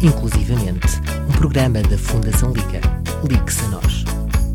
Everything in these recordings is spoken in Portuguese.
Inclusivamente, um programa da Fundação Liga. Ligue-se a nós.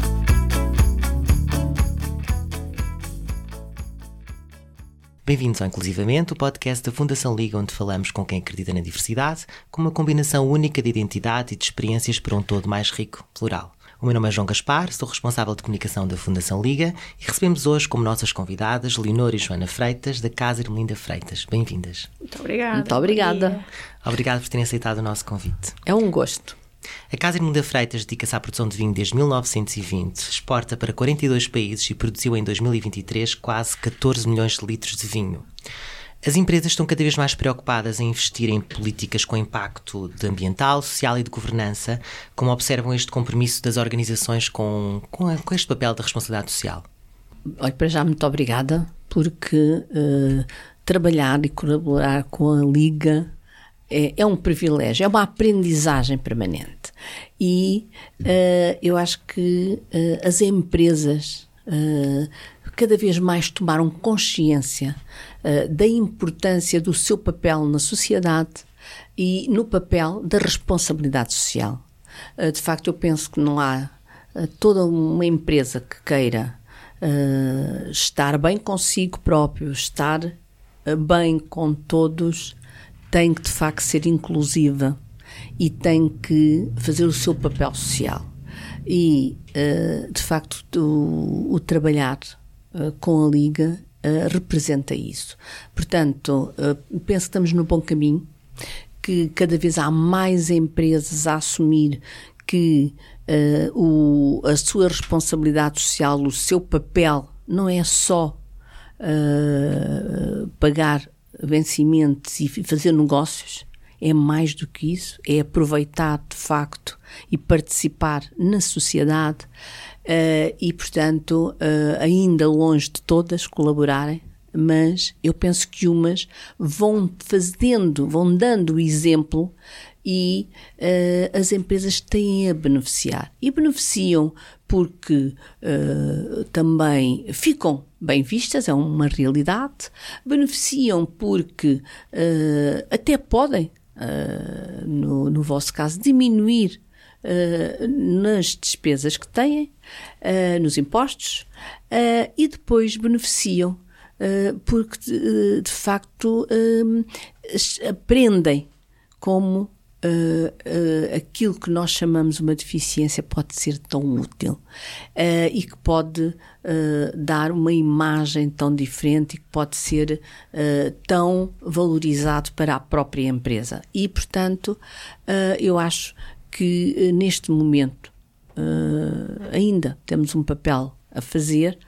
Bem-vindos ao Inclusivamente, o podcast da Fundação Liga, onde falamos com quem acredita na diversidade, com uma combinação única de identidade e de experiências para um todo mais rico, plural. O meu nome é João Gaspar, sou responsável de comunicação da Fundação Liga e recebemos hoje como nossas convidadas Leonor e Joana Freitas, da Casa Ermelinda Freitas. Bem-vindas. Muito obrigada. Muito obrigada. Obrigado por terem aceitado o nosso convite. É um gosto. A Casa Ermelinda Freitas dedica-se à produção de vinho desde 1920, exporta para 42 países e produziu em 2023 quase 14 milhões de litros de vinho. As empresas estão cada vez mais preocupadas em investir em políticas com impacto ambiental, social e de governança, como observam este compromisso das organizações com este papel da responsabilidade social. Olha, para já, muito obrigada, porque trabalhar e colaborar com a Liga é um privilégio, é uma aprendizagem permanente. E eu acho que as empresas cada vez mais tomaram consciência da importância do seu papel na sociedade e no papel da responsabilidade social. De facto, eu penso que não há toda uma empresa que queira estar bem consigo próprio, estar bem com todos, tem que de facto ser inclusiva e tem que fazer o seu papel social. E de facto o trabalhar com a Liga representa isso. Portanto, penso que estamos no bom caminho, que cada vez há mais empresas a assumir que a sua responsabilidade social, o seu papel, não é só pagar vencimentos e fazer negócios, é mais do que isso, é aproveitar de facto e participar na sociedade e, portanto, ainda longe de todas colaborarem, mas eu penso que umas vão dando o exemplo e as empresas têm a beneficiar. E beneficiam porque também ficam bem vistas, é uma realidade, beneficiam porque até podem, no vosso caso, diminuir nas despesas que têm, nos impostos, e depois beneficiam porque de facto aprendem como aquilo que nós chamamos uma deficiência pode ser tão útil e que pode dar uma imagem tão diferente e que pode ser tão valorizado para a própria empresa. E, portanto, eu acho que neste momento ainda temos um papel a fazer,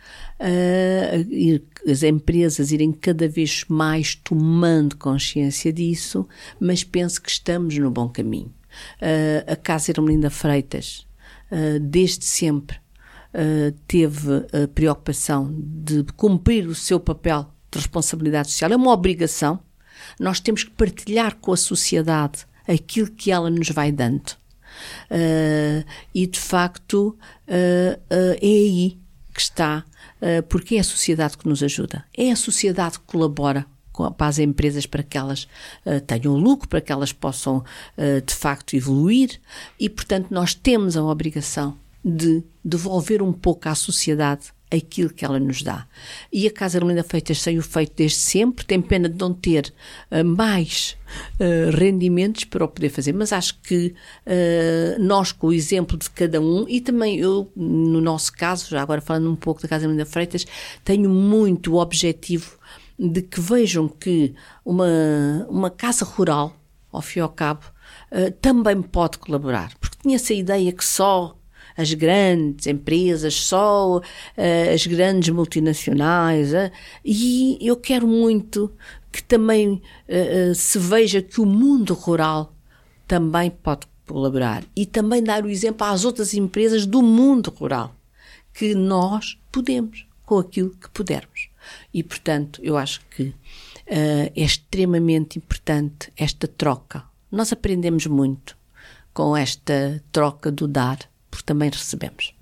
as empresas irem cada vez mais tomando consciência disso, mas penso que estamos no bom caminho. A Casa Ermelinda Freitas, desde sempre, teve a preocupação de cumprir o seu papel de responsabilidade social. É uma obrigação. Nós temos que partilhar com a sociedade aquilo que ela nos vai dando. E, de facto, é aí que está, porque é a sociedade que nos ajuda, é a sociedade que colabora para as empresas para que elas tenham lucro, para que elas possam de facto evoluir e, portanto, nós temos a obrigação de devolver um pouco à sociedade aquilo que ela nos dá. E a Casa Ermelinda Freitas tem o feito desde sempre, tem pena de não ter mais rendimentos para o poder fazer, mas acho que nós, com o exemplo de cada um, e também eu, no nosso caso, já agora falando um pouco da Casa Ermelinda Freitas, tenho muito o objetivo de que vejam que uma casa rural, ao fim e ao cabo, também pode colaborar, porque tinha essa ideia que só as grandes empresas, só as grandes multinacionais, e eu quero muito que também se veja que o mundo rural também pode colaborar e também dar o exemplo às outras empresas do mundo rural, que nós podemos, com aquilo que pudermos. E, portanto, eu acho que é extremamente importante esta troca. Nós aprendemos muito com esta troca do dar, porque também recebemos.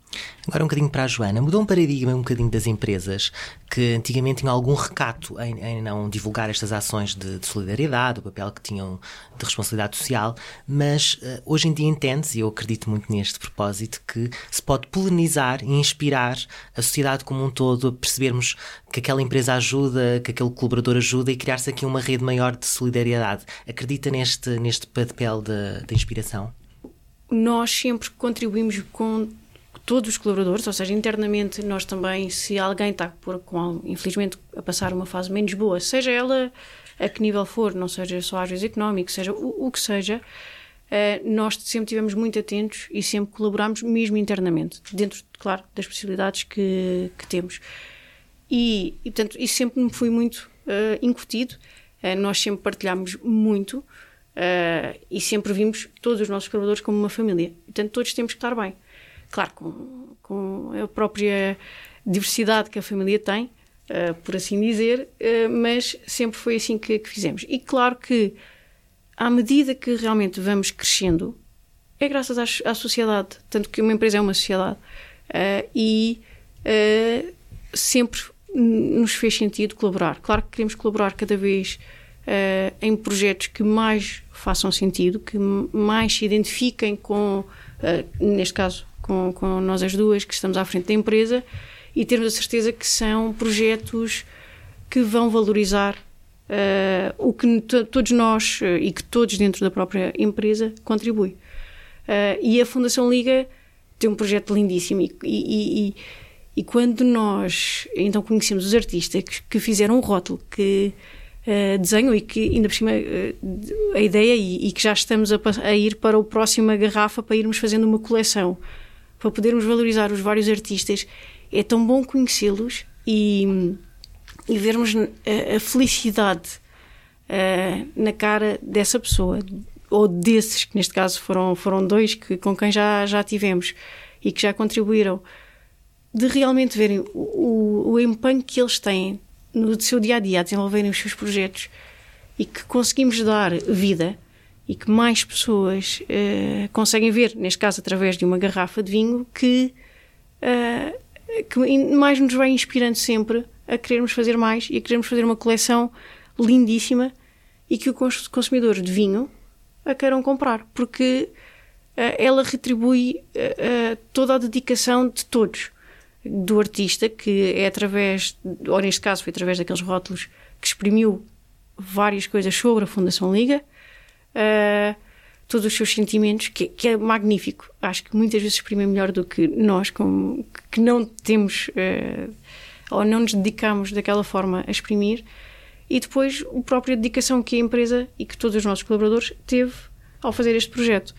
Agora um bocadinho para a Joana. Mudou um paradigma um bocadinho das empresas que antigamente tinham algum recato em não divulgar estas ações de solidariedade, o papel que tinham de responsabilidade social, mas hoje em dia entende-se, e eu acredito muito neste propósito, que se pode polinizar e inspirar a sociedade como um todo a percebermos que aquela empresa ajuda, que aquele colaborador ajuda e criar-se aqui uma rede maior de solidariedade. Acredita neste papel da inspiração? Nós sempre contribuímos com todos os colaboradores, ou seja, internamente nós também, se alguém está, infelizmente, a passar uma fase menos boa, seja ela a que nível for, não seja só às vezes económico, seja o que seja, nós sempre estivemos muito atentos e sempre colaboramos mesmo internamente, dentro, claro, das possibilidades que temos. E, portanto, isso sempre me foi muito incutido, nós sempre partilhámos muito e sempre vimos todos os nossos colaboradores como uma família. Portanto, todos temos que estar bem. Claro, com a própria diversidade que a família tem, por assim dizer, mas sempre foi assim que fizemos. E claro que, à medida que realmente vamos crescendo, é graças à sociedade, tanto que uma empresa é uma sociedade, e sempre nos fez sentido colaborar. Claro que queremos colaborar cada vez em projetos que mais façam sentido, que mais se identifiquem com, neste caso, com nós as duas que estamos à frente da empresa, e termos a certeza que são projetos que vão valorizar o que todos nós e que todos dentro da própria empresa contribuem. E a Fundação Liga tem um projeto lindíssimo e quando nós então conhecemos os artistas que fizeram um rótulo, que desenham e que ainda por cima a ideia e que já estamos a ir para a próxima garrafa para irmos fazendo uma coleção, para podermos valorizar os vários artistas, é tão bom conhecê-los e vermos a felicidade na cara dessa pessoa, ou desses, que neste caso foram dois com quem já tivemos e que já contribuíram, de realmente verem o empenho que eles têm no seu dia-a-dia a desenvolverem os seus projetos e que conseguimos dar vida e que mais pessoas conseguem ver, neste caso através de uma garrafa de vinho, que mais nos vai inspirando sempre a querermos fazer mais e a querermos fazer uma coleção lindíssima e que o consumidor de vinho a queiram comprar, porque ela retribui toda a dedicação de todos, do artista, que é através, ou neste caso foi através daqueles rótulos que exprimiu várias coisas sobre a Fundação Liga, todos os seus sentimentos, que é magnífico. Acho que muitas vezes exprimem melhor do que nós, que não temos ou não nos dedicamos daquela forma a exprimir, e depois a própria dedicação que a empresa e que todos os nossos colaboradores teve ao fazer este projeto.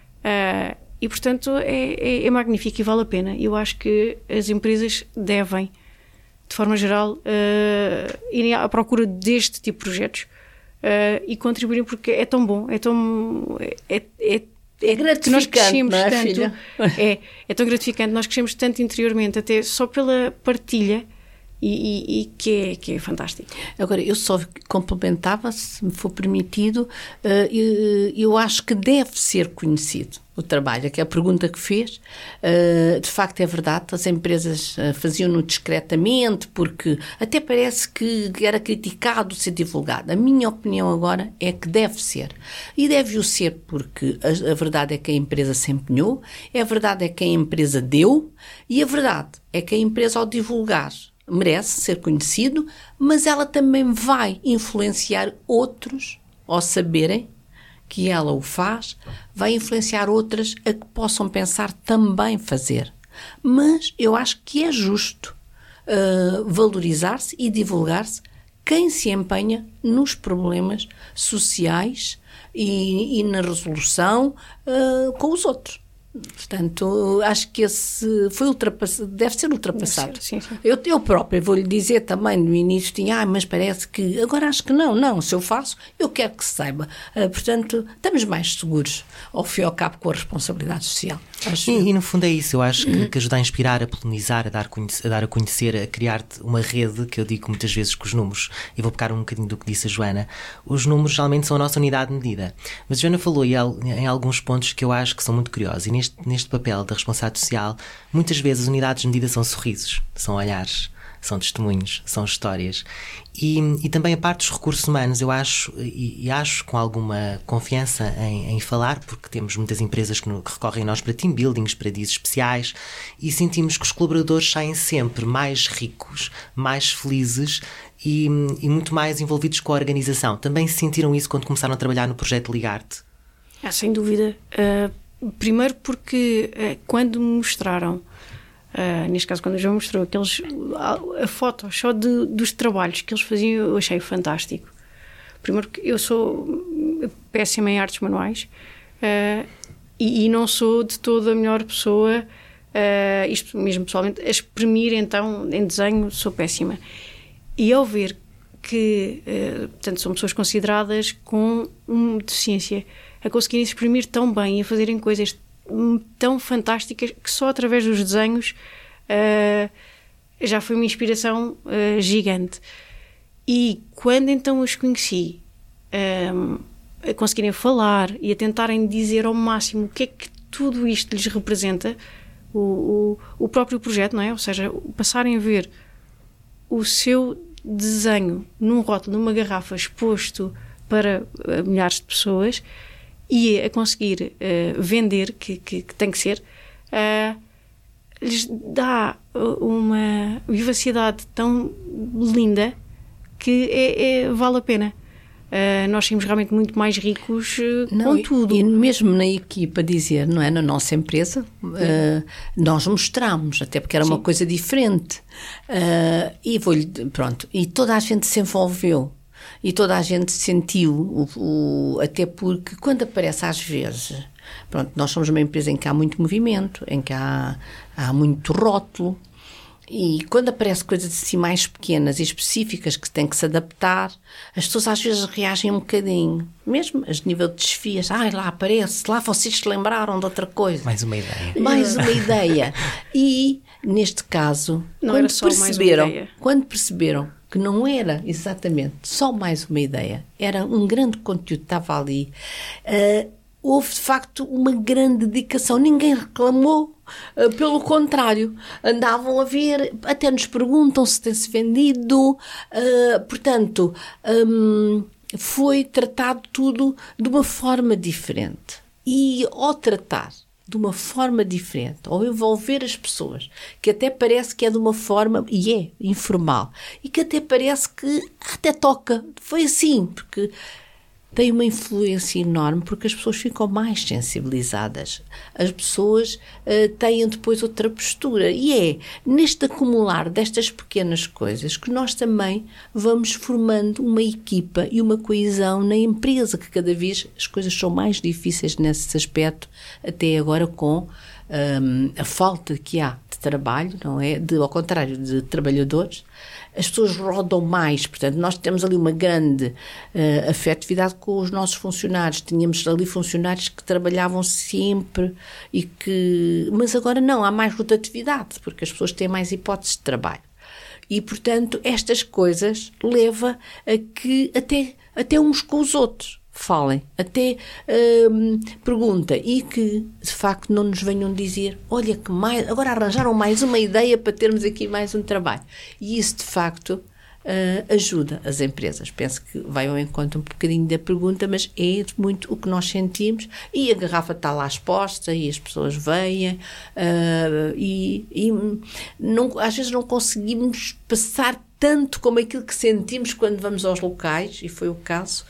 E, portanto, é magnífico e vale a pena. Eu acho que as empresas devem, de forma geral, irem à procura deste tipo de projetos e contribuírem, porque é tão bom, é gratificante, nós crescemos não é, tanto, filha? É tão gratificante, nós crescemos tanto interiormente, até só pela partilha, e que é fantástico. Agora, eu só complementava, se me for permitido, eu acho que deve ser conhecido o trabalho, que é a pergunta que fez. De facto é verdade, as empresas faziam-no discretamente, porque até parece que era criticado ser divulgado. A minha opinião agora é que deve ser. E deve-o ser porque a verdade é que a empresa se empenhou, a verdade é que a empresa deu, e a verdade é que a empresa, ao divulgar, merece ser conhecido, mas ela também vai influenciar outros ao saberem que ela o faz, vai influenciar outras a que possam pensar também fazer. Mas eu acho que é justo valorizar-se e divulgar-se quem se empenha nos problemas sociais e na resolução com os outros. Portanto, acho que esse foi deve ser ultrapassado. Sim. Eu própria vou-lhe dizer também no início, mas parece que agora acho que não, se eu faço, eu quero que se saiba. Portanto, estamos mais seguros, ao fim e ao cabo, com a responsabilidade social. E no fundo é isso, eu acho que ajuda a inspirar, a polinizar, a dar a conhecer, a criar uma rede, que eu digo muitas vezes que os números, e vou pegar um bocadinho do que disse a Joana, os números geralmente são a nossa unidade de medida. Mas a Joana falou em alguns pontos que eu acho que são muito curiosos, e neste papel da responsabilidade social, muitas vezes as unidades de medida são sorrisos, são olhares, são testemunhos, são histórias. E também a parte dos recursos humanos, eu acho, e acho com alguma confiança em falar, porque temos muitas empresas que recorrem a nós para team buildings, para dias especiais, e sentimos que os colaboradores saem sempre mais ricos, mais felizes e muito mais envolvidos com a organização. Também sentiram isso quando começaram a trabalhar no projeto Ligarte? Sem dúvida. Primeiro porque quando me mostraram, neste caso quando o João mostrou a foto só dos trabalhos que eles faziam, eu achei fantástico. Primeiro porque eu sou péssima em artes manuais e não sou de toda a melhor pessoa, isto mesmo pessoalmente, a exprimir então em desenho sou péssima. E ao ver que portanto, são pessoas consideradas com uma deficiência a conseguirem exprimir tão bem e a fazerem coisas tão fantásticas que só através dos desenhos já foi uma inspiração gigante. E quando então os conheci, a conseguirem falar e a tentarem dizer ao máximo o que é que tudo isto lhes representa, o próprio projeto, não é? Ou seja, passarem a ver o seu desenho num rótulo, numa garrafa exposto para milhares de pessoas e a conseguir vender, que tem que ser, lhes dá uma vivacidade tão linda que vale a pena. Nós saímos realmente muito mais ricos com tudo. E mesmo na equipa dizer, não é? Na nossa empresa, nós mostramos, até porque era uma coisa diferente. E toda a gente se envolveu. E toda a gente sentiu, até porque quando aparece às vezes, nós somos uma empresa em que há muito movimento, em que há muito rótulo, e quando aparecem coisas assim mais pequenas e específicas que têm que se adaptar, as pessoas às vezes reagem um bocadinho, mesmo a nível de desfias, lá aparece, lá vocês se lembraram de outra coisa. Mais uma ideia. Mais uma ideia. E, neste caso, quando perceberam que não era exatamente só mais uma ideia, era um grande conteúdo que estava ali, houve de facto uma grande dedicação, ninguém reclamou, pelo contrário, andavam a ver, até nos perguntam se tem-se vendido, portanto, foi tratado tudo de uma forma diferente. E ao tratar de uma forma diferente, ou envolver as pessoas, que até parece que é de uma forma, e é informal, e que até parece que até toca, foi assim, porque tem uma influência enorme, porque as pessoas ficam mais sensibilizadas, as pessoas têm depois outra postura, e é neste acumular destas pequenas coisas que nós também vamos formando uma equipa e uma coesão na empresa, que cada vez as coisas são mais difíceis nesse aspecto, até agora com a falta que há de trabalho, não é? Ao contrário de trabalhadores, as pessoas rodam mais, portanto, nós temos ali uma grande afetividade com os nossos funcionários, tínhamos ali funcionários que trabalhavam sempre mas agora não, há mais rotatividade, porque as pessoas têm mais hipóteses de trabalho. E, portanto, estas coisas levam a que até uns com os outros falem, até pergunta, e que de facto não nos venham dizer, olha que agora arranjaram mais uma ideia para termos aqui mais um trabalho. E isso de facto ajuda as empresas. Penso que vai ao encontro um bocadinho da pergunta, mas é muito o que nós sentimos, e a garrafa está lá exposta e as pessoas veem às vezes não conseguimos passar tanto como aquilo que sentimos quando vamos aos locais, e foi o caso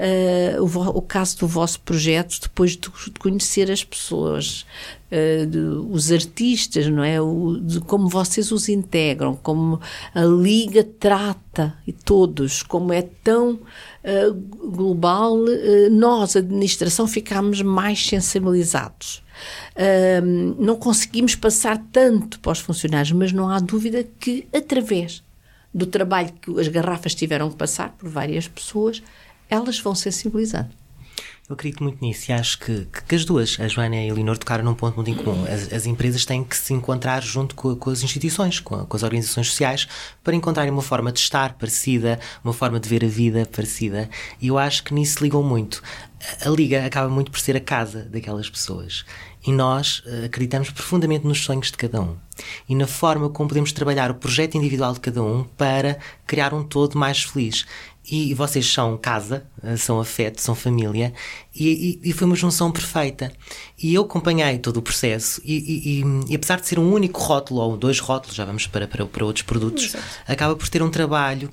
do vosso projeto, depois de conhecer as pessoas, os artistas, não é? De como vocês os integram, como a Liga trata, e todos, como é tão global, nós, a administração, ficámos mais sensibilizados. Não conseguimos passar tanto para os funcionários, mas não há dúvida que, através do trabalho que as garrafas tiveram que passar por várias pessoas, elas vão sensibilizando. Eu acredito muito nisso, e acho que as duas, a Joana e a Elinor, tocaram num ponto muito em comum. As empresas têm que se encontrar junto com as instituições, com as organizações sociais, para encontrarem uma forma de estar parecida, uma forma de ver a vida parecida, e eu acho que nisso ligam muito. a Liga acaba muito por ser a casa daquelas pessoas. E nós acreditamos profundamente nos sonhos de cada um e na forma como podemos trabalhar o projeto individual de cada um para criar um todo mais feliz. E vocês são casa, são afeto, são família, e foi uma junção perfeita. E eu acompanhei todo o processo e apesar de ser um único rótulo, ou 2 rótulos, já vamos para outros produtos, Exato. Acaba por ter um trabalho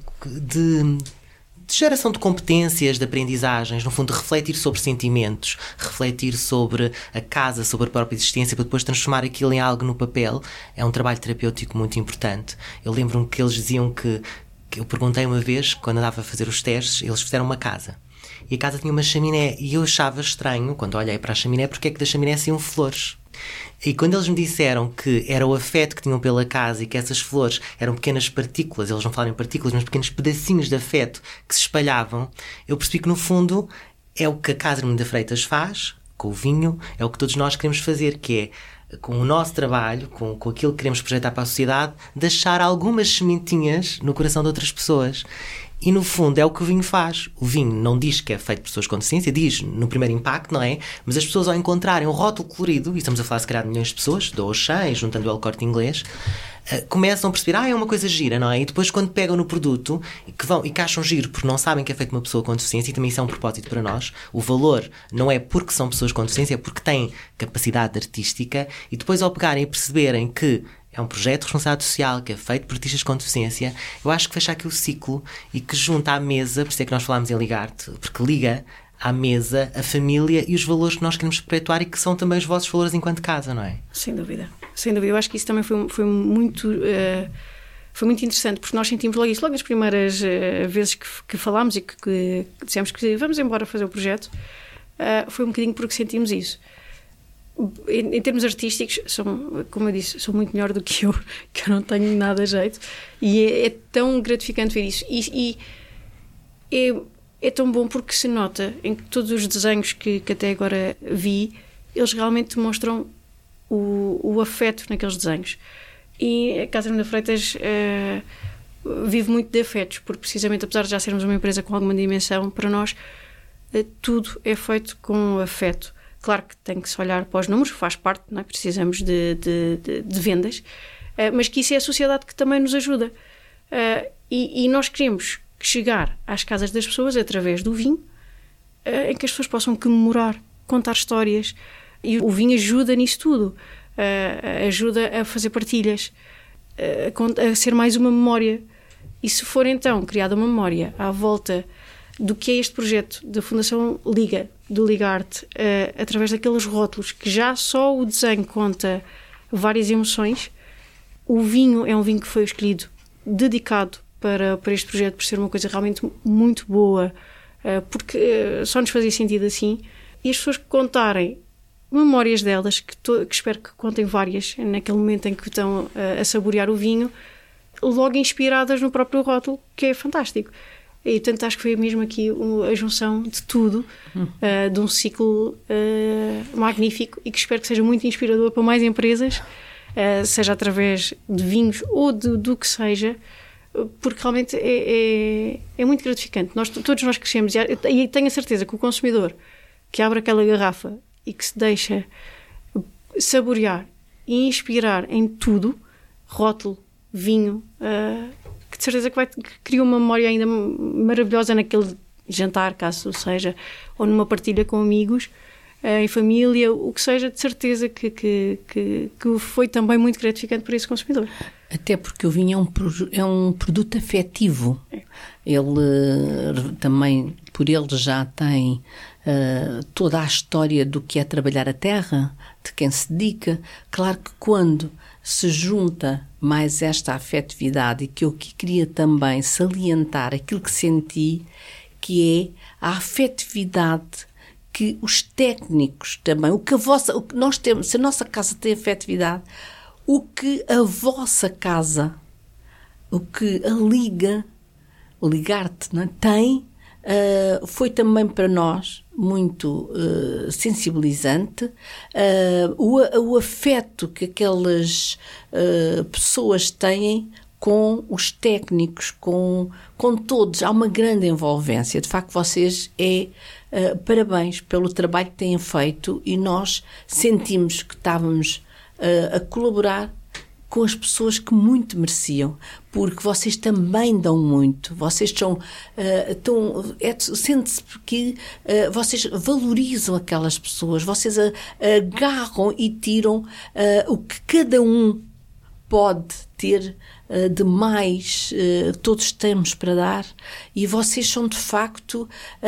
de geração de competências, de aprendizagens, no fundo de refletir sobre sentimentos, refletir sobre a casa, sobre a própria existência, para depois transformar aquilo em algo no papel. É um trabalho terapêutico muito importante. Eu lembro-me que eles diziam que eu perguntei uma vez, quando andava a fazer os testes, eles fizeram uma casa. E a casa tinha uma chaminé, e eu achava estranho, quando olhei para a chaminé, porque é que da chaminé saíam flores. E quando eles me disseram que era o afeto que tinham pela casa e que essas flores eram pequenas partículas, eles não falaram em partículas, mas pequenos pedacinhos de afeto que se espalhavam, eu percebi que no fundo é o que a Casa Arminda Freitas faz com o vinho, é o que todos nós queremos fazer, que é com o nosso trabalho, com aquilo que queremos projetar para a sociedade, deixar algumas sementinhas no coração de outras pessoas. E no fundo é o que o vinho faz. O vinho não diz que é feito por pessoas com deficiência, diz no primeiro impacto, não é? Mas as pessoas ao encontrarem um rótulo colorido, e estamos a falar se calhar de milhões de pessoas, do Auchan, juntando o El Corte Inglês, começam a perceber, é uma coisa gira, não é? E depois quando pegam no produto e que acham giro porque não sabem que é feito uma pessoa com deficiência, e também isso é um propósito para nós, o valor não é porque são pessoas com deficiência, é porque têm capacidade artística, e depois ao pegarem e perceberem que é um projeto de responsabilidade social que é feito por artistas com deficiência, eu acho que fecha aqui o ciclo e que junta à mesa, por isso é que nós falámos em ligar-te, porque liga à mesa a família e os valores que nós queremos perpetuar e que são também os vossos valores enquanto casa, não é? Sem dúvida. Sem dúvida. Eu acho que isso também foi muito interessante, porque nós sentimos logo isso, logo nas primeiras vezes que falámos e que dissemos que vamos embora fazer o projeto, foi um bocadinho porque sentimos isso. Em termos artísticos, como eu disse, sou muito melhor do que eu não tenho nada a jeito, e é tão gratificante ver isso, e é tão bom porque se nota em que todos os desenhos que até agora vi, eles realmente demonstram o afeto naqueles desenhos, e a Casa Arminda Freitas vive muito de afetos, porque precisamente apesar de já sermos uma empresa com alguma dimensão, para nós tudo é feito com afeto. Claro que tem que se olhar para os números, faz parte, não é? Precisamos de vendas, mas que isso é a sociedade que também nos ajuda. E nós queremos chegar às casas das pessoas através do vinho, em que as pessoas possam comemorar, contar histórias, e o vinho ajuda nisso tudo, ajuda a fazer partilhas, a ser mais uma memória. E se for então criada uma memória à volta do que é este projeto da Fundação Liga, do Ligar-te, através daqueles rótulos que já só o desenho conta várias emoções. O vinho é um vinho que foi escolhido dedicado para este projeto, por ser uma coisa realmente muito boa, porque só nos fazia sentido assim, e as pessoas contarem memórias delas, que espero que contem várias naquele momento em que estão a saborear o vinho, logo inspiradas no próprio rótulo, que é fantástico. E, portanto, acho que foi mesmo aqui a junção de tudo, de um ciclo magnífico, e que espero que seja muito inspirador para mais empresas, seja através de vinhos ou do que seja, porque realmente é muito gratificante. Todos nós crescemos, e tenho a certeza que o consumidor que abre aquela garrafa e que se deixa saborear e inspirar em tudo, rótulo, vinho, que de certeza que cria uma memória ainda maravilhosa naquele jantar, caso seja, ou numa partilha com amigos, em família, o que seja, de certeza que foi também muito gratificante para esse consumidor. Até porque o vinho é um produto afetivo. Ele também, por ele já tem toda a história do que é trabalhar a terra, de quem se dedica. Claro que quando se junta mais esta afetividade, e que eu queria também salientar aquilo que senti, que é a afetividade que os técnicos também, o que nós temos, se a nossa casa tem afetividade, o que a vossa casa, o que a Liga, o Ligar-te, não é, tem, foi também para nós muito sensibilizante, o afeto que aquelas pessoas têm com os técnicos, com todos. Há uma grande envolvência. De facto, vocês parabéns pelo trabalho que têm feito, e nós sentimos que estávamos a colaborar com as pessoas que muito mereciam, porque vocês também dão muito, vocês sente-se que vocês valorizam aquelas pessoas, vocês agarram e tiram o que cada um pode ter de mais, todos temos para dar, e vocês são de facto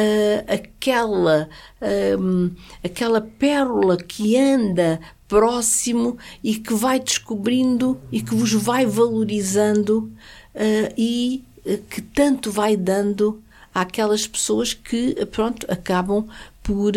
aquela pérola que anda próximo e que vai descobrindo e que vos vai valorizando, e que tanto vai dando àquelas pessoas que, pronto, acabam por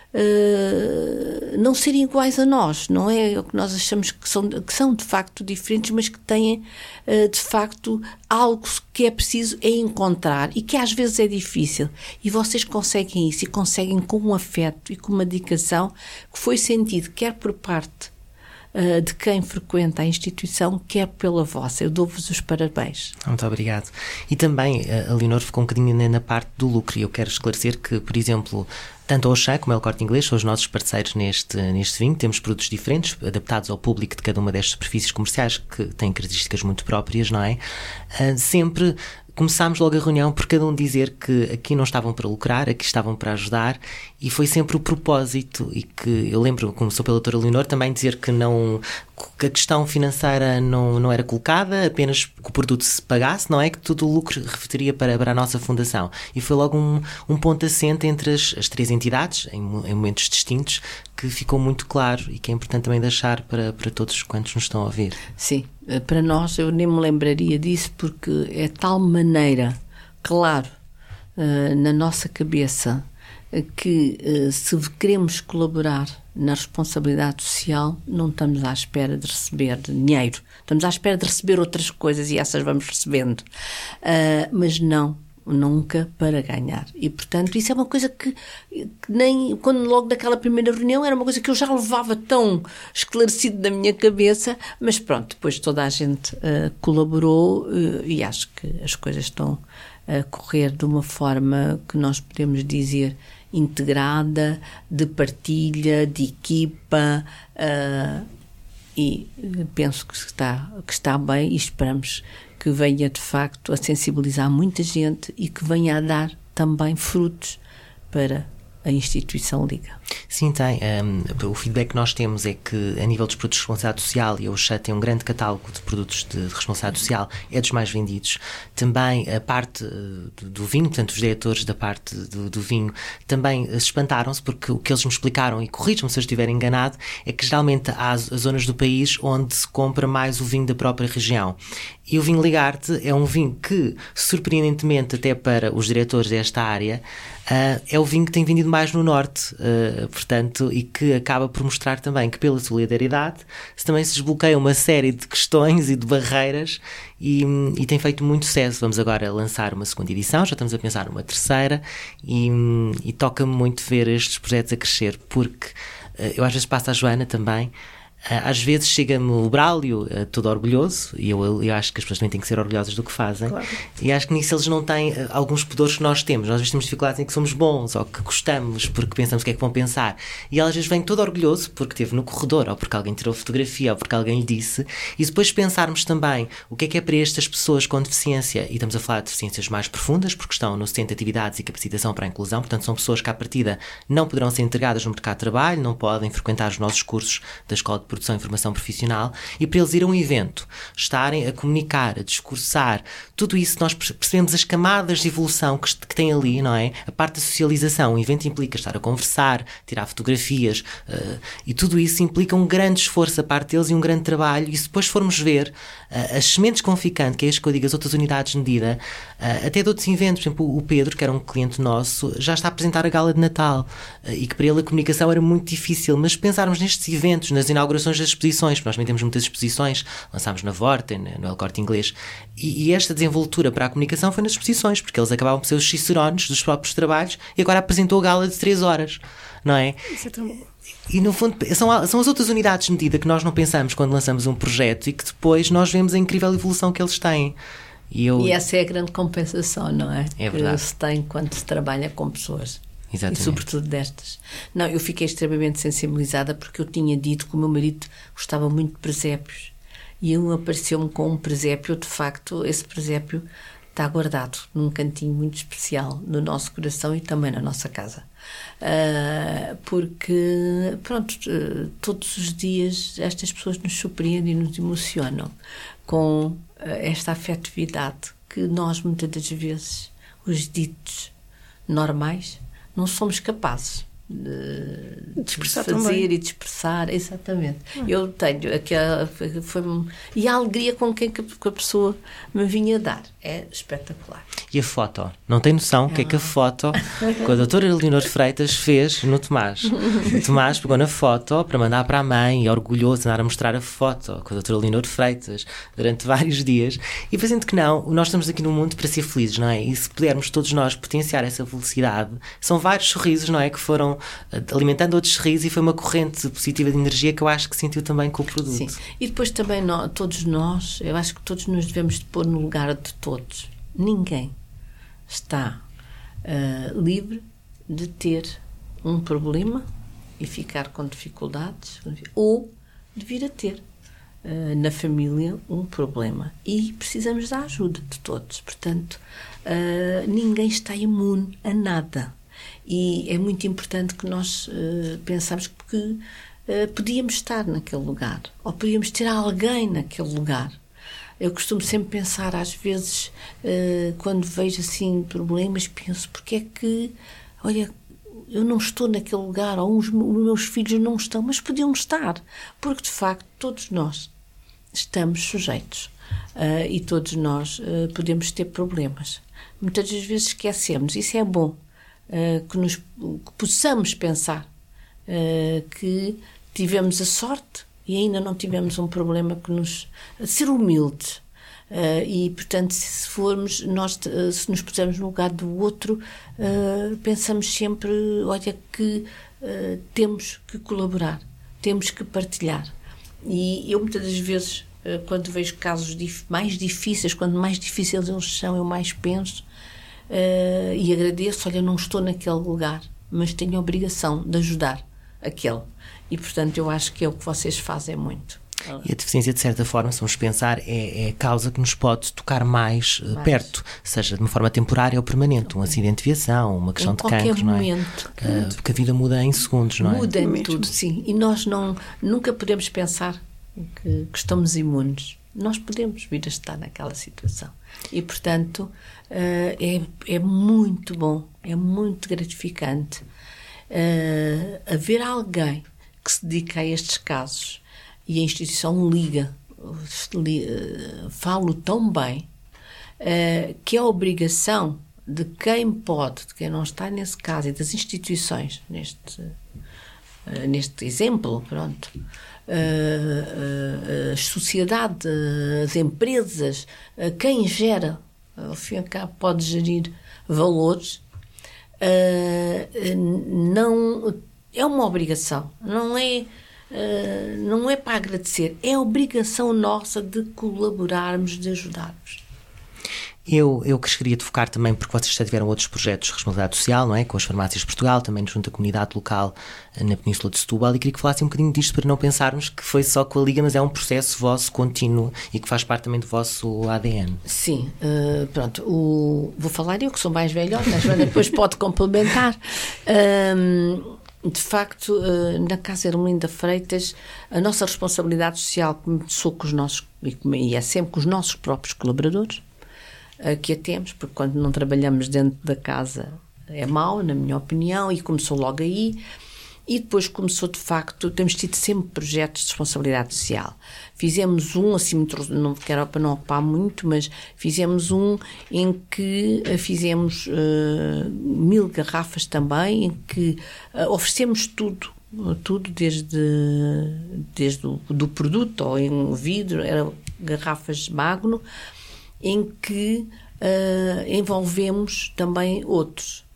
não serem iguais a nós, não é o que nós achamos que são de facto diferentes, mas que têm de facto algo que é preciso encontrar, e que às vezes é difícil, e vocês conseguem isso, e conseguem com um afeto e com uma dedicação que foi sentido quer por parte de quem frequenta a instituição, quer pela vossa. Eu dou-vos os parabéns. Muito obrigado. E também a Leonor ficou um bocadinho na parte do lucro, e eu quero esclarecer que, por exemplo, tanto a Auchan como a El Corte Inglês são os nossos parceiros neste vinho. Temos produtos diferentes, adaptados ao público de cada uma destas superfícies comerciais, que têm características muito próprias, não é? Sempre começámos logo a reunião por cada um dizer que aqui não estavam para lucrar, aqui estavam para ajudar, e foi sempre o propósito. E que eu lembro, começou pela doutora Leonor, também dizer que a questão financeira não era colocada, apenas que o produto se pagasse, não é? Que todo o lucro reverteria para a nossa fundação. E foi logo um ponto assente entre as três entidades, em momentos distintos, que ficou muito claro, e que é importante também deixar para todos quantos nos estão a ouvir. Sim, para nós, eu nem me lembraria disso, porque é tal maneira, claro, na nossa cabeça, que se queremos colaborar na responsabilidade social, não estamos à espera de receber dinheiro, estamos à espera de receber outras coisas, e essas vamos recebendo, mas nunca para ganhar. E, portanto, isso é uma coisa que nem, quando logo naquela primeira reunião, era uma coisa que eu já levava tão esclarecido na minha cabeça, mas pronto, depois toda a gente colaborou, e acho que as coisas estão a correr de uma forma que nós podemos dizer integrada, de partilha, de equipa, e penso que está bem, e esperamos que venha de facto a sensibilizar muita gente, e que venha a dar também frutos para a instituição Liga. Sim, tem. O feedback que nós temos é que, a nível dos produtos de responsabilidade social, e a Auchan tem um grande catálogo de produtos de responsabilidade social, é dos mais vendidos. Também a parte do vinho, portanto, os diretores da parte do vinho também se espantaram-se, porque o que eles me explicaram, e corrijam-me se eu estiver enganado, é que geralmente há zonas do país onde se compra mais o vinho da própria região. E o vinho Ligarte é um vinho que, surpreendentemente até para os diretores desta área, é o vinho que tem vendido mais no Norte, portanto, e que acaba por mostrar também que, pela solidariedade, também se desbloqueia uma série de questões e de barreiras, e tem feito muito sucesso. Vamos agora lançar uma segunda edição, já estamos a pensar numa terceira, e toca-me muito ver estes projetos a crescer, porque eu às vezes passo à Joana também. Às vezes chega-me o Brálio todo orgulhoso, e eu acho que as pessoas também têm que ser orgulhosas do que fazem, claro. E acho que nisso eles não têm alguns pudores que nós temos. Nós às vezes temos dificuldades em que somos bons, ou que gostamos, porque pensamos o que é que vão pensar, e ela às vezes vem todo orgulhoso porque esteve no corredor, ou porque alguém tirou fotografia, ou porque alguém lhe disse. E depois pensarmos também o que é para estas pessoas com deficiência, e estamos a falar de deficiências mais profundas, porque estão no Centro de Atividades e Capacitação para a Inclusão, portanto são pessoas que à partida não poderão ser integradas no mercado de trabalho, não podem frequentar os nossos cursos da Escola de Produção e Formação Profissional, e para eles ir a um evento, estarem a comunicar, a discursar, tudo isso, nós percebemos as camadas de evolução que tem ali, não é? A parte da socialização. O evento implica estar a conversar, tirar fotografias, e tudo isso implica um grande esforço da parte deles e um grande trabalho. E se depois formos ver as sementes com ficante, que é isto que eu digo, as outras unidades de medida, até de outros eventos, por exemplo, o Pedro, que era um cliente nosso, já está a apresentar a gala de Natal, e que para ele a comunicação era muito difícil. Mas pensarmos nestes eventos, nas inaugurações das exposições, porque nós também temos muitas exposições, lançámos na Vorten, no El Corte Inglês, e esta desenvoltura para a comunicação foi nas exposições, porque eles acabavam por ser os cicerones dos próprios trabalhos, e agora apresentou a gala de 3 horas, não é? Isso é tão bom. E no fundo são as outras unidades de medida que nós não pensamos quando lançamos um projeto e que depois nós vemos a incrível evolução que eles têm. E essa é a grande compensação, não é? É verdade. Que se tem quando se trabalha com pessoas. Exatamente. E sobretudo destas. Não, eu fiquei extremamente sensibilizada porque eu tinha dito que o meu marido gostava muito de presépios. E ele apareceu-me com um presépio. De facto, esse presépio está guardado num cantinho muito especial no nosso coração e também na nossa casa. Porque, pronto, todos os dias estas pessoas nos surpreendem e nos emocionam com esta afetividade que nós, muitas das vezes, os ditos normais, não somos capazes de expressar fazer também. e de expressar, exatamente. Eu tenho aquela e a alegria com que a pessoa me vinha dar é espetacular. E a foto? Não tem noção o que é que a foto que a doutora Leonor Freitas fez no Tomás. O Tomás pegou na foto para mandar para a mãe e orgulhoso andar a mostrar a foto com a doutora Leonor Freitas durante vários dias. E fazendo que não, nós estamos aqui no mundo para ser felizes, não é? E se pudermos todos nós potenciar essa felicidade, são vários sorrisos, não é? Que foram alimentando outros sorrisos e foi uma corrente positiva de energia que eu acho que sentiu também com o produto. Sim. E depois também todos nós, eu acho que todos nos devemos pôr no lugar de todos. Ninguém está livre de ter um problema e ficar com dificuldades ou de vir a ter na família um problema. E precisamos da ajuda de todos. Portanto, ninguém está imune a nada. E é muito importante que nós pensamos que podíamos estar naquele lugar ou podíamos ter alguém naquele lugar. Eu costumo sempre pensar, às vezes, quando vejo assim problemas, penso, porque é que, olha, eu não estou naquele lugar, ou os meus filhos não estão, mas podiam estar, porque de facto todos nós estamos sujeitos e todos nós podemos ter problemas. Muitas das vezes esquecemos, isso é bom, que possamos pensar que tivemos a sorte e ainda não tivemos um problema que nos... ser humildes. E, portanto, se nos pusermos no lugar do outro, pensamos sempre, olha, que temos que colaborar, temos que partilhar. E eu, muitas das vezes, quando vejo casos mais difíceis, quando mais difíceis eles são, eu mais penso e agradeço, olha, não estou naquele lugar, mas tenho a obrigação de ajudar aquele. E, portanto, eu acho que é o que vocês fazem muito. E a deficiência, de certa forma, se vamos pensar, é a causa que nos pode tocar mais perto, seja de uma forma temporária ou permanente. Um acidente de viação, uma questão de cancro, não é? Porque a vida muda em segundos, não é? Muda em tudo, sim. E nós nunca podemos pensar que estamos imunes. Nós podemos vir a estar naquela situação. E, portanto, é muito bom, é muito gratificante haver alguém que se dedica a estes casos e a instituição falo tão bem que é a obrigação de quem pode, de quem não está nesse caso e das instituições neste exemplo, pronto, a sociedade, as empresas, quem gera, ao fim e ao cabo pode gerir valores, não é uma obrigação, não é para agradecer, é obrigação nossa de colaborarmos, de ajudarmos. Eu queria te focar também, porque vocês já tiveram outros projetos de responsabilidade social, não é? Com as farmácias de Portugal, também junto à comunidade local na Península de Setúbal, e queria que falassem um bocadinho disto para não pensarmos que foi só com a Liga, mas é um processo vosso contínuo e que faz parte também do vosso ADN. Sim, pronto, vou falar eu que sou mais velhota, a Joana depois pode complementar. De facto, na Casa Ermelinda Freitas, a nossa responsabilidade social começou com os nossos, e é sempre com os nossos próprios colaboradores, que a temos, porque quando não trabalhamos dentro da casa é mau, na minha opinião, e começou logo aí. E depois começou, de facto, temos tido sempre projetos de responsabilidade social. Fizemos um, assim, não quero para não ocupar muito, mas fizemos um em que fizemos 1000 garrafas também, em que oferecemos tudo desde do produto, ou em vidro, eram garrafas Magno, em que envolvemos também outros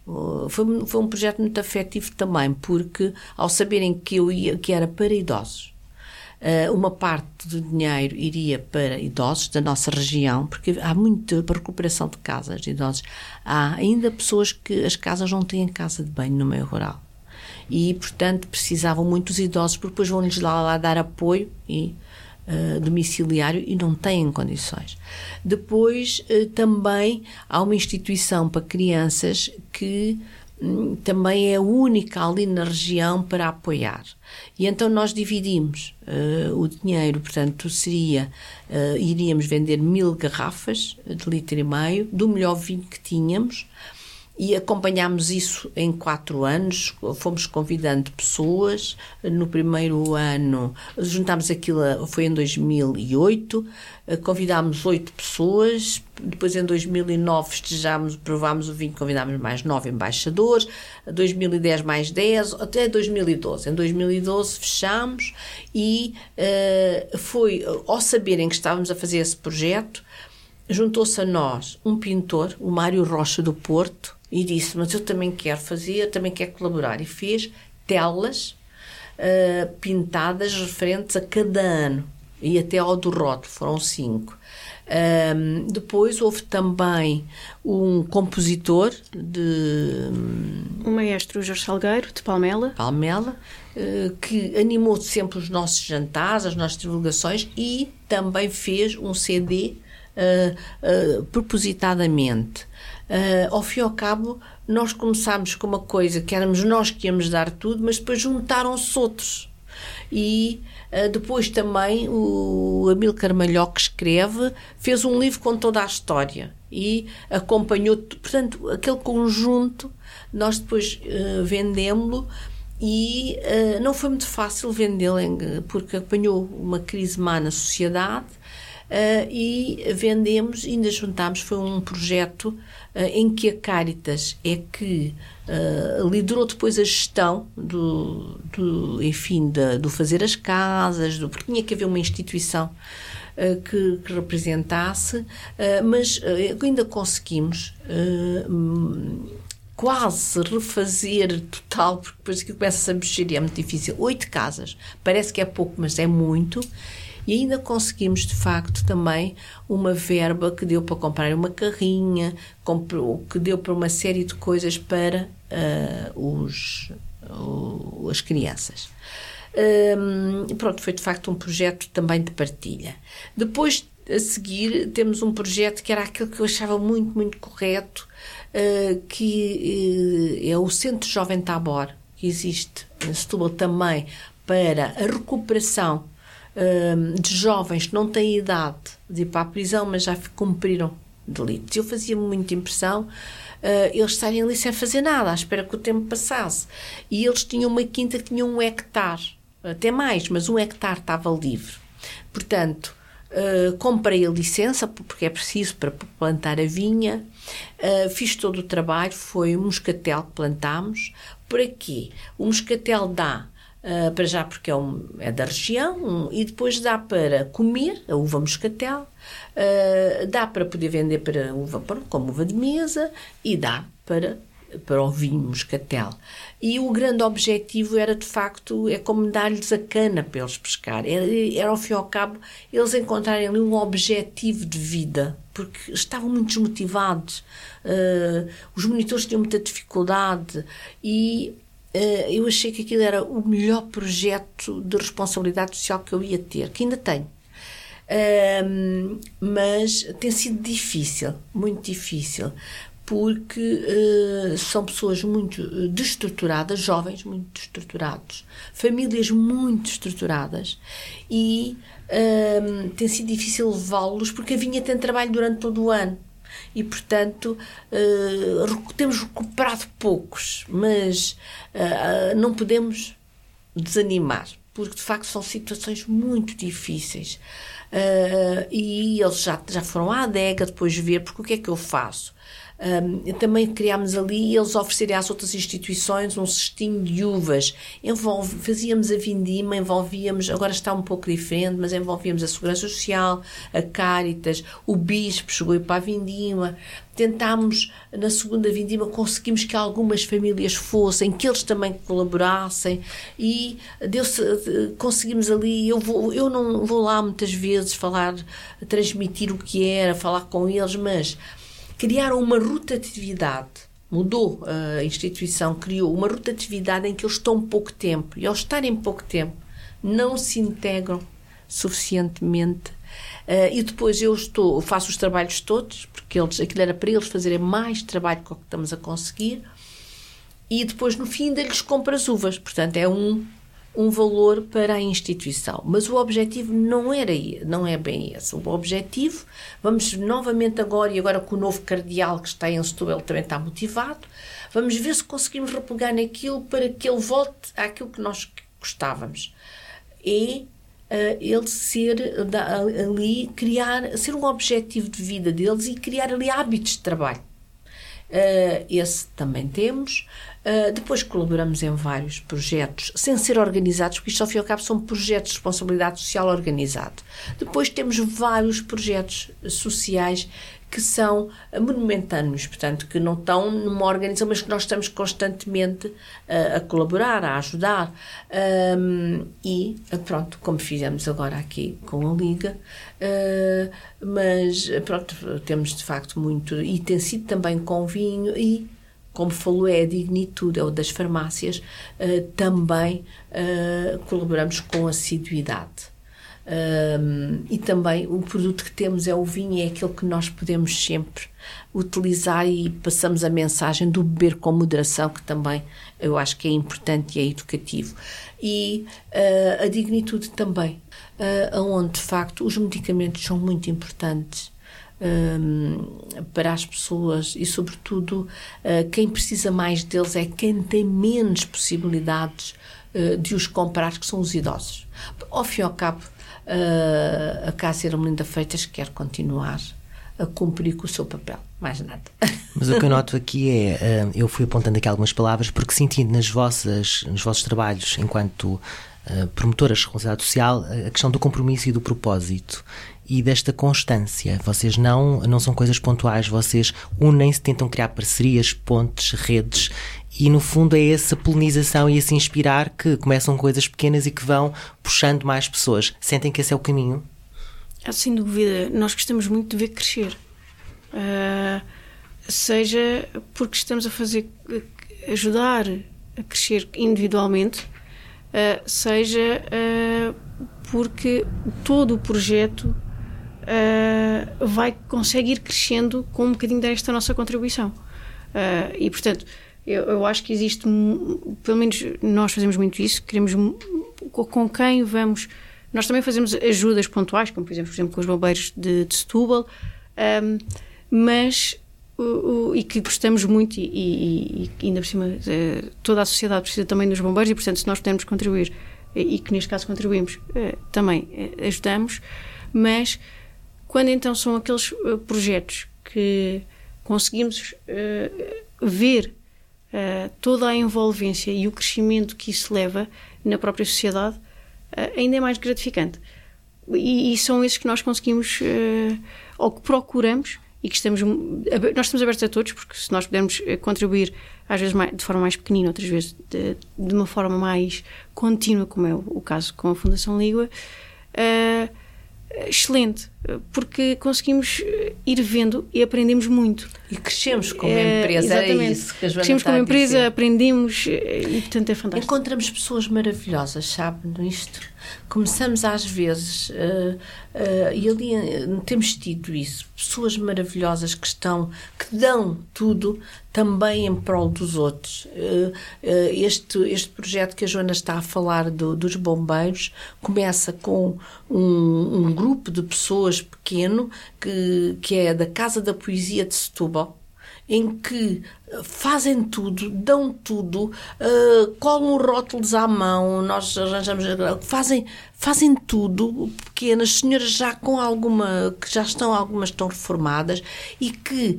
Foi um projeto muito afetivo também, porque ao saberem que era para idosos, uma parte do dinheiro iria para idosos da nossa região, porque há muita recuperação de casas de idosos. Há ainda pessoas que as casas não têm casa de banho no meio rural. E, portanto, precisavam muito os idosos, porque depois vão-lhes lá dar apoio domiciliário e não têm condições. Depois, também há uma instituição para crianças que também é a única ali na região para apoiar. E então nós dividimos o dinheiro, portanto, iríamos vender 1000 garrafas de 1,5 litro do melhor vinho que tínhamos, e acompanhámos isso em 4 anos, fomos convidando pessoas. No primeiro ano, juntámos aquilo, foi em 2008, convidámos 8 pessoas, depois em 2009 provámos o vinho, convidámos mais 9 embaixadores, 2010 mais 10, até 2012. Em 2012 fechámos e foi, ao saberem que estávamos a fazer esse projeto, juntou-se a nós um pintor, o Mário Rocha do Porto, e disse, mas eu também quero fazer, eu também quero colaborar. E fez telas pintadas referentes a cada ano, e até ao do rótulo, foram 5. Depois houve também um compositor o maestro Jorge Salgueiro, de Palmela, que animou sempre os nossos jantares, as nossas divulgações, e também fez um CD propositadamente. Ao fim e ao cabo, nós começámos com uma coisa que éramos nós que íamos dar tudo, mas depois juntaram-se outros. E depois também o Amílcar Malhó, que escreve, fez um livro com toda a história e acompanhou, portanto, aquele conjunto. Nós depois vendemos-lo, e não foi muito fácil vendê-lo, porque apanhou uma crise má na sociedade. E vendemos, ainda juntámos, foi um projeto em que a Cáritas é que liderou depois a gestão do fazer as casas, porque tinha que haver uma instituição que representasse, mas ainda conseguimos quase refazer total, porque depois aquilo começa a mexer e é muito difícil. 8 casas, parece que é pouco, mas é muito. E ainda conseguimos, de facto, também uma verba que deu para comprar uma carrinha, que deu para uma série de coisas para as crianças. Pronto, foi de facto um projeto também de partilha. Depois, a seguir, temos um projeto que era aquilo que eu achava muito, muito correto, que é o Centro Jovem Tabor, que existe em Setúbal também, para a recuperação de jovens que não têm idade de ir para a prisão, mas já cumpriram delitos. Eu fazia-me muita impressão eles estarem ali sem fazer nada, à espera que o tempo passasse. E eles tinham uma quinta que tinha 1 hectare, até mais, mas 1 hectare estava livre. Portanto, comprei a licença, porque é preciso para plantar a vinha, fiz todo o trabalho, foi um moscatel que plantámos. Por aqui, o moscatel dá para já, porque é da região, e depois dá para comer a uva moscatel, dá para poder vender para uva, como uva de mesa, e dá para o vinho moscatel. E o grande objetivo era, de facto, como dar-lhes a cana para eles pescar. Era, ao fim e ao cabo, eles encontrarem ali um objetivo de vida, porque estavam muito desmotivados, os monitores tinham muita dificuldade, e eu achei que aquilo era o melhor projeto de responsabilidade social que eu ia ter, que ainda tenho. Mas tem sido difícil, muito difícil, porque são pessoas muito destruturadas, jovens muito destruturados, famílias muito estruturadas, e tem sido difícil levá-los, porque a vinha tem trabalho durante todo o ano. E, portanto, temos recuperado poucos, mas não podemos desanimar, porque, de facto, são situações muito difíceis. E eles já foram à adega depois de ver, porque o que é que eu faço? Também criámos ali, eles oferecerem às outras instituições um cestinho de uvas. Fazíamos a vindima, envolvíamos, agora está um pouco diferente, mas envolvíamos a Segurança Social, a Cáritas, o Bispo chegou para a vindima. Tentámos, na segunda vindima, conseguimos que algumas famílias fossem, que eles também colaborassem, e conseguimos ali. Eu não vou lá muitas vezes transmitir o que era, falar com eles, mas criaram uma rotatividade. Mudou a instituição, criou uma rotatividade em que eles estão pouco tempo, e ao estarem pouco tempo não se integram suficientemente. E depois eu faço os trabalhos todos, porque aquilo era para eles fazerem mais trabalho que o que estamos a conseguir, e depois no fim ainda lhes compro as uvas. Portanto, é um valor para a instituição. Mas o objetivo não é bem esse. O objetivo, vamos novamente agora com o novo cardeal que está em Setúbal, ele também está motivado, vamos ver se conseguimos repegar naquilo para que ele volte àquilo que nós gostávamos. E ele ser um objetivo de vida deles e criar ali hábitos de trabalho. Esse também temos. Depois colaboramos em vários projetos, sem ser organizados, porque isto ao fim e ao cabo são projetos de responsabilidade social organizado. Depois temos vários projetos sociais que são monumentâneos, portanto, que não estão numa organização, mas que nós estamos constantemente a colaborar, a ajudar. E pronto, como fizemos agora aqui com a Liga, mas pronto, temos de facto muito, e tem sido também com vinho, e como falou, é a Dignitude, ou das farmácias, também colaboramos com assiduidade. E também o produto que temos é o vinho, é aquele que nós podemos sempre utilizar, e passamos a mensagem do beber com moderação, que também eu acho que é importante e é educativo. E a Dignitude também, onde de facto os medicamentos são muito importantes para as pessoas, e sobretudo quem precisa mais deles é quem tem menos possibilidades de os comprar, que são os idosos. Ao fim e ao cabo, a Casa Ermelinda Freitas quer continuar a cumprir com o seu papel, mais nada. Mas o que eu noto aqui eu fui apontando aqui algumas palavras, porque sentindo nos vossos trabalhos enquanto promotoras de responsabilidade social a questão do compromisso e do propósito e desta constância. Vocês não são coisas pontuais, vocês unem-se, tentam criar parcerias, pontes, redes, e no fundo é essa polinização e esse inspirar que começam coisas pequenas e que vão puxando mais pessoas. Sentem que esse é o caminho? Sem dúvida, nós gostamos muito de ver crescer. Seja porque estamos a ajudar a crescer individualmente, seja porque todo o projeto vai conseguir crescendo com um bocadinho desta nossa contribuição. E, portanto, eu acho que existe, pelo menos nós fazemos muito isso, queremos com quem vamos. Nós também fazemos ajudas pontuais, como por exemplo com os bombeiros de Setúbal, mas e que gostamos muito, e ainda por cima toda a sociedade precisa também dos bombeiros, e portanto se nós pudermos contribuir, e que neste caso contribuímos, também ajudamos. Mas quando então são aqueles projetos que conseguimos ver toda a envolvência e o crescimento que isso leva na própria sociedade, ainda é mais gratificante. E são esses que nós conseguimos, ou que procuramos, e que nós estamos abertos a todos, porque se nós pudermos contribuir, às vezes de forma mais pequenina, outras vezes de uma forma mais contínua, como é o caso com a Fundação Lígua, excelente, porque conseguimos ir vendo e aprendemos muito. E crescemos como empresa, exatamente. É isso que a Joana crescemos como empresa, dizer. Aprendemos, e portanto é fantástico. Encontramos pessoas maravilhosas, sabe, nisto. Começamos às vezes, e ali temos tido isso, pessoas maravilhosas que dão tudo também em prol dos outros. Este projeto que a Joana está a falar dos bombeiros começa com um grupo de pessoas pequeno que é da Casa da Poesia de Setúbal, em que fazem tudo, dão tudo, colam rótulos à mão, nós arranjamos, fazem tudo, pequenas senhoras já com algumas estão reformadas, e que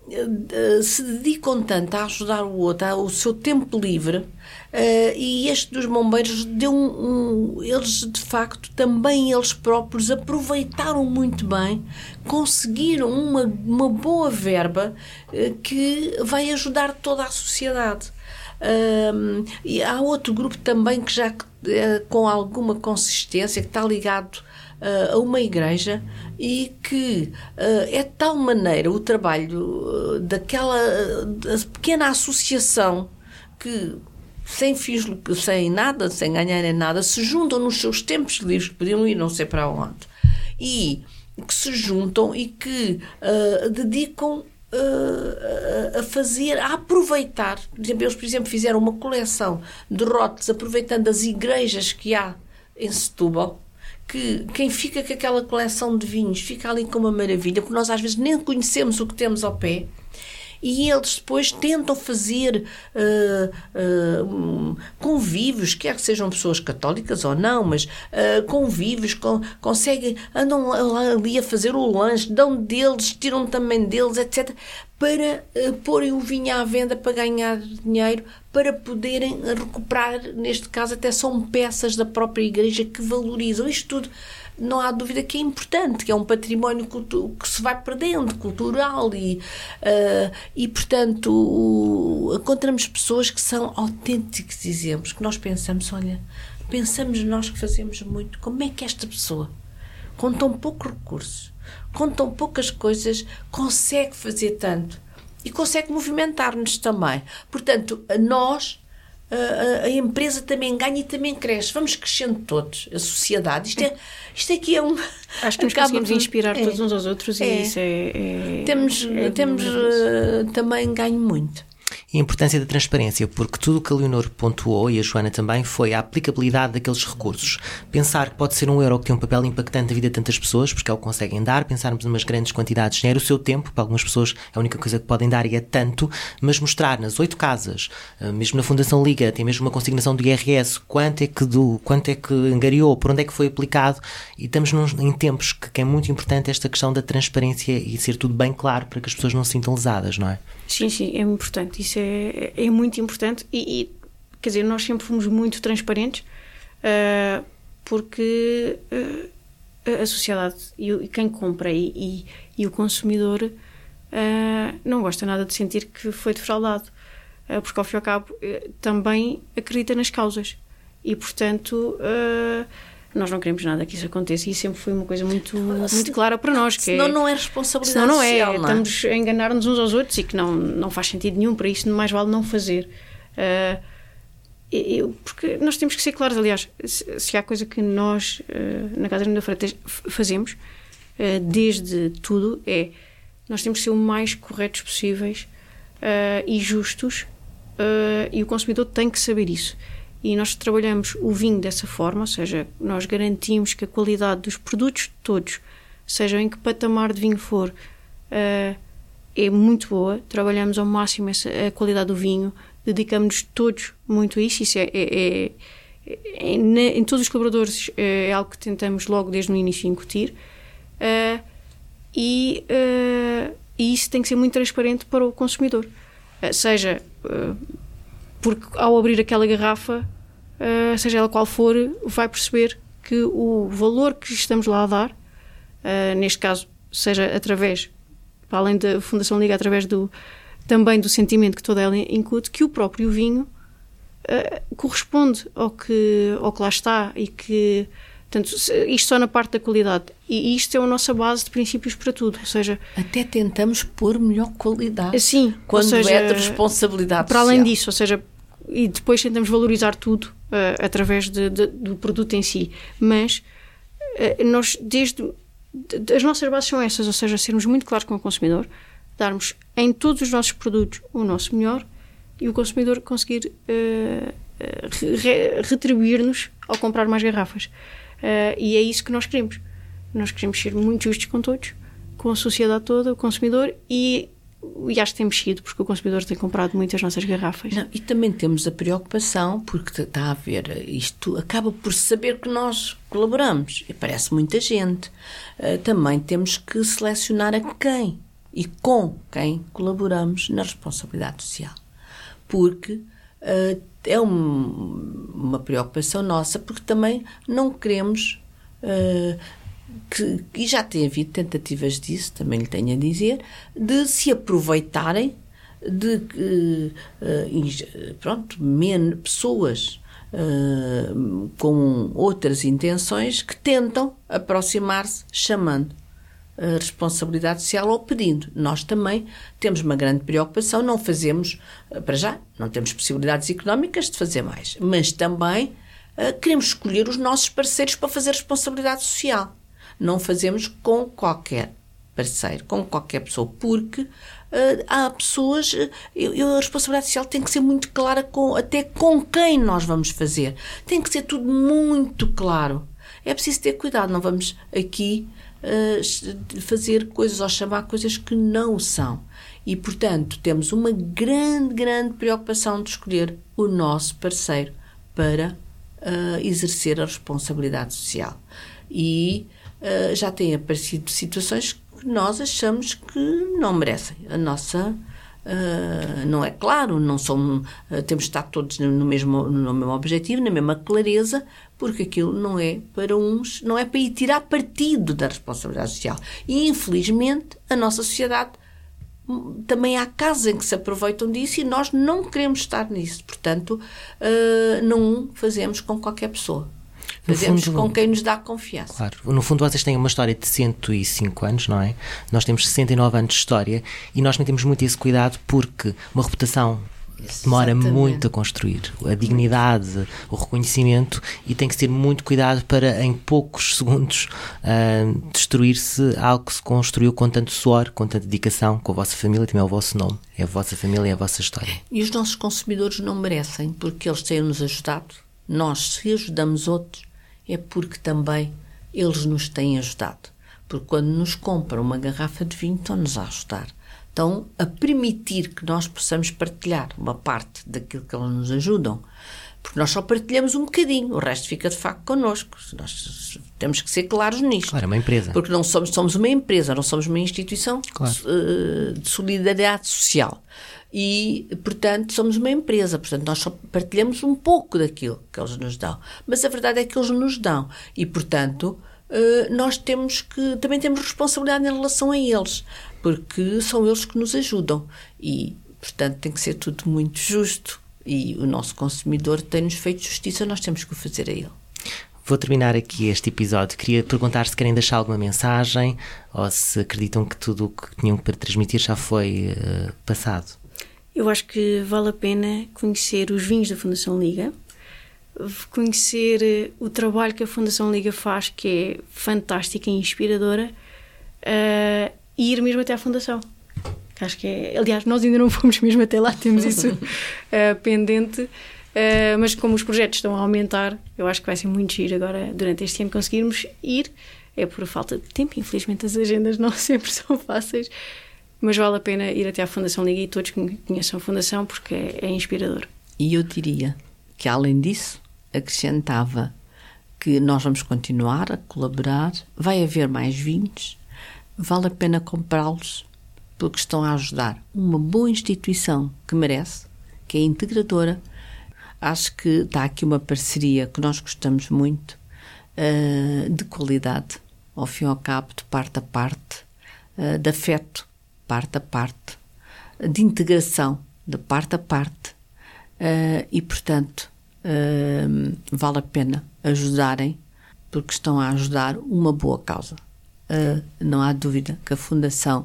se dedicam tanto a ajudar o outro, ao seu tempo livre, e este dos bombeiros deu eles de facto também eles próprios aproveitaram muito bem, conseguiram uma boa verba que vai ajudar toda a sociedade. E há outro grupo também que já com alguma consistência, que está ligado a uma igreja, e que é de tal maneira o trabalho daquela pequena associação que sem fins, sem nada, sem ganharem nada, se juntam nos seus tempos livres, que podiam ir não sei para onde, e que se juntam e que dedicam a fazer, a aproveitar. Eles, por exemplo, fizeram uma coleção de rótulos aproveitando as igrejas que há em Setúbal, que quem fica com aquela coleção de vinhos fica ali com uma maravilha, porque nós às vezes nem conhecemos o que temos ao pé, e eles depois tentam fazer convívios, quer que sejam pessoas católicas ou não, mas convívios, conseguem, andam ali a fazer o lanche, dão deles, tiram também deles, etc., para porem o vinho à venda, para ganhar dinheiro, para poderem recuperar, neste caso até são peças da própria igreja que valorizam. Isto tudo não há dúvida que é importante, que é um património que se vai perdendo, cultural, e portanto encontramos pessoas que são autênticos exemplos, que nós pensamos, olha, pensamos nós que fazemos muito, como é que esta pessoa, com tão poucos recursos, com tão poucas coisas, consegue fazer tanto e consegue movimentar-nos também. Portanto, a empresa também ganha e também cresce. Vamos crescendo todos, a sociedade. Isto aqui é um... Acho que nos conseguimos inspirar todos uns aos outros, e isso temos também ganho muito. E a importância da transparência, porque tudo o que a Leonor pontuou, e a Joana também, foi a aplicabilidade daqueles recursos. Pensar que pode ser €1 que tem um papel impactante na vida de tantas pessoas, porque é o que conseguem dar, pensarmos em umas grandes quantidades de dinheiro, o seu tempo, para algumas pessoas é a única coisa que podem dar e é tanto, mas mostrar nas 8 casas, mesmo na Fundação Liga, tem mesmo uma consignação do IRS, quanto é que angariou, por onde é que foi aplicado, e estamos em tempos que é muito importante esta questão da transparência e ser tudo bem claro para que as pessoas não se sintam lesadas, não é? Sim, é importante. Isso é muito importante e, quer dizer, nós sempre fomos muito transparentes, porque a sociedade e quem compra e o consumidor não gosta nada de sentir que foi defraudado, porque ao fim e ao cabo também acredita nas causas e, portanto, nós não queremos nada que isso aconteça, e sempre foi uma coisa muito clara para nós. Senão não é responsabilidade social, não é? Estamos a enganar-nos uns aos outros, e que não faz sentido nenhum. Para isso, mais vale não fazer. Porque nós temos que ser claros. Aliás, se há coisa que nós, na Casa Arlindo Freitas, fazemos, desde tudo, nós temos que ser o mais corretos possíveis e justos, e o consumidor tem que saber isso. E nós trabalhamos o vinho dessa forma, ou seja, nós garantimos que a qualidade dos produtos todos, seja em que patamar de vinho for, é muito boa. Trabalhamos ao máximo a qualidade do vinho, dedicamos-nos todos muito a isso. Isso em todos os colaboradores é algo que tentamos logo desde o início incutir, e isso tem que ser muito transparente para o consumidor, seja... porque ao abrir aquela garrafa, seja ela qual for, vai perceber que o valor que estamos lá a dar, neste caso, seja através, para além da Fundação Liga, através também do sentimento que toda ela incute, que o próprio vinho corresponde ao que lá está, e que, portanto, isto só na parte da qualidade, e isto é a nossa base de princípios para tudo, ou seja... Até tentamos pôr melhor qualidade, sim, quando é de responsabilidade para social. além disso, ou seja, e depois tentamos valorizar tudo através do produto em si, mas nós, as nossas bases são essas, ou seja, sermos muito claros com o consumidor, darmos em todos os nossos produtos o nosso melhor, e o consumidor conseguir retribuir-nos ao comprar mais garrafas. E é isso que nós queremos. Nós queremos ser muito justos com todos, com a sociedade toda, o consumidor, e acho que temos sido, porque o consumidor tem comprado muitas nossas garrafas. Não, e também temos a preocupação, porque está a ver, isto acaba por saber que nós colaboramos, e parece muita gente. Também temos que selecionar a quem e com quem colaboramos na responsabilidade social. Porque é uma preocupação nossa, porque também não queremos e já tem havido tentativas disso, também lhe tenho a dizer, de se aproveitarem de pessoas com outras intenções que tentam aproximar-se chamando a responsabilidade social ou pedindo. Nós também temos uma grande preocupação, não fazemos, para já, não temos possibilidades económicas de fazer mais, mas também queremos escolher os nossos parceiros para fazer responsabilidade social. Não fazemos com qualquer parceiro, com qualquer pessoa, porque há pessoas, a responsabilidade social tem que ser muito clara até com quem nós vamos fazer. Tem que ser tudo muito claro. É preciso ter cuidado, não vamos aqui fazer coisas ou chamar coisas que não são. E, portanto, temos uma grande, grande preocupação de escolher o nosso parceiro para exercer a responsabilidade social. E já têm aparecido situações que nós achamos que não merecem. A nossa não é claro, não somos, temos de estar todos no mesmo objetivo, na mesma clareza, porque aquilo não é para uns, não é para ir tirar partido da responsabilidade social. E, infelizmente, a nossa sociedade também há casos em que se aproveitam disso e nós não queremos estar nisso. Portanto, não fazemos com qualquer pessoa. Fazemos com quem nos dá confiança. Claro. No fundo, vocês têm uma história de 105 anos, não é? Nós temos 69 anos de história e nós também temos muito esse cuidado porque uma reputação demora muito a construir. A dignidade, o reconhecimento, e tem que ter muito cuidado para, em poucos segundos, destruir-se algo que se construiu com tanto suor, com tanta dedicação, com a vossa família, também é o vosso nome. É a vossa família, é a vossa história. E os nossos consumidores não merecem, porque eles têm-nos ajudado. Nós, se ajudamos outros, é porque também eles nos têm ajudado. Porque quando nos compram uma garrafa de vinho, estão-nos a ajudar. Estão a permitir que nós possamos partilhar uma parte daquilo que eles nos ajudam. Porque nós só partilhamos um bocadinho, o resto fica de facto connosco. Nós temos que ser claros nisto. Claro, é uma empresa. Porque não somos uma empresa, não somos uma instituição de solidariedade social. E, portanto, somos uma empresa. Portanto, nós só partilhamos um pouco daquilo que eles nos dão. Mas a verdade é que eles nos dão. E, portanto, nós também temos responsabilidade em relação a eles. Porque são eles que nos ajudam. E, portanto, tem que ser tudo muito justo. E o nosso consumidor tem-nos feito justiça, nós temos que o fazer a ele. Vou terminar aqui este episódio. Queria perguntar se querem deixar alguma mensagem ou se acreditam que tudo o que tinham para transmitir já foi passado. Eu acho que vale a pena conhecer os vinhos da Fundação Liga, conhecer o trabalho que a Fundação Liga faz, que é fantástico e inspiradora, e ir mesmo até à Fundação. Acho que é, aliás, nós ainda não fomos mesmo até lá, temos isso pendente, mas como os projetos estão a aumentar, eu acho que vai ser muito giro agora, durante este ano, conseguirmos ir. É por falta de tempo, infelizmente as agendas não sempre são fáceis, mas vale a pena ir até à Fundação Liga e todos conheçam a Fundação porque é inspirador. E eu diria que, além disso, acrescentava que nós vamos continuar a colaborar, vai haver mais vinhos, vale a pena comprá-los, porque estão a ajudar uma boa instituição que merece, que é integradora. Acho que está aqui uma parceria que nós gostamos muito, de qualidade, ao fim e ao cabo, de parte a parte, de afeto, parte a parte, de integração, de parte a parte, e, portanto, vale a pena ajudarem, porque estão a ajudar uma boa causa. Não há dúvida que a Fundação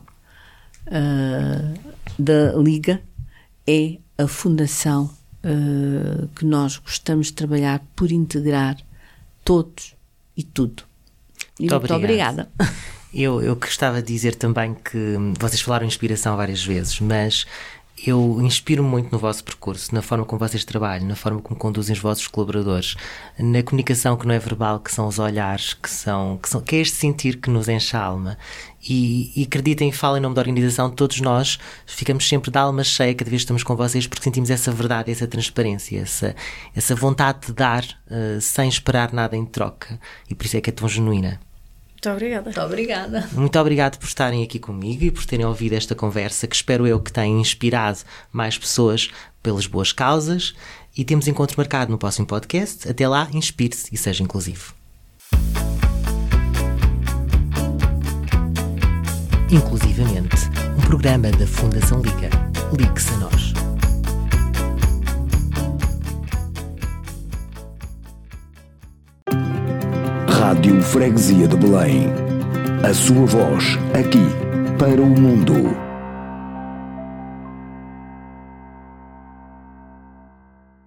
da Liga é a fundação que nós gostamos de trabalhar por integrar todos e tudo. E muito obrigada. Eu gostava de dizer também que vocês falaram em inspiração várias vezes, mas eu inspiro muito no vosso percurso, na forma como vocês trabalham, na forma como conduzem os vossos colaboradores, na comunicação que não é verbal, que são os olhares, que é este sentir que nos enche a alma. E acreditem, falem em nome da organização, todos nós ficamos sempre de alma cheia cada vez que estamos com vocês, porque sentimos essa verdade, essa transparência, essa vontade de dar sem esperar nada em troca. E por isso é que é tão genuína. Muito obrigada. Muito obrigada. Muito obrigado por estarem aqui comigo e por terem ouvido esta conversa, que espero eu que tenha inspirado mais pessoas pelas boas causas. E temos encontro marcado no próximo podcast. Até lá, inspire-se e seja inclusivo. Inclusivamente, um programa da Fundação Liga. Ligue-se a nós. Rádio Freguesia de Belém. A sua voz, aqui, para o mundo.